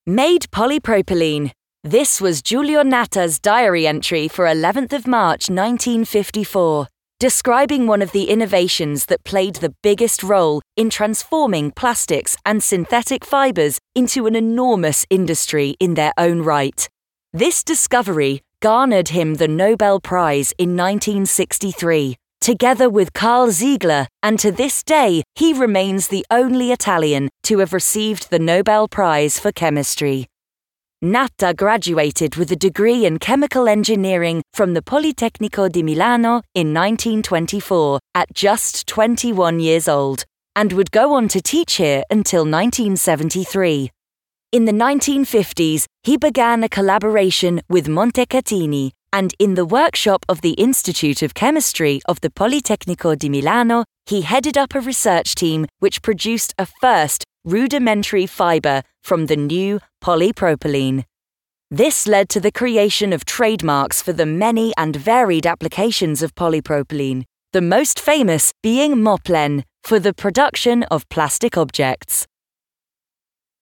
Made polypropylene. This was Giulio Natta's diary entry for 11th of March 1954, describing one of the innovations that played the biggest role in transforming plastics and synthetic fibers into an enormous industry in their own right. This discovery garnered him the Nobel Prize in 1963, together with Carl Ziegler, and to this day he remains the only Italian to have received the Nobel Prize for Chemistry. Natta graduated with a degree in chemical engineering from the Politecnico di Milano in 1924 at just 21 years old, and would go on to teach here until 1973. In the 1950s, he began a collaboration with Montecatini, and in the workshop of the Institute of Chemistry of the Politecnico di Milano, he headed up a research team which produced a first rudimentary fibre from the new polypropylene. This led to the creation of trademarks for the many and varied applications of polypropylene, the most famous being Moplen, for the production of plastic objects.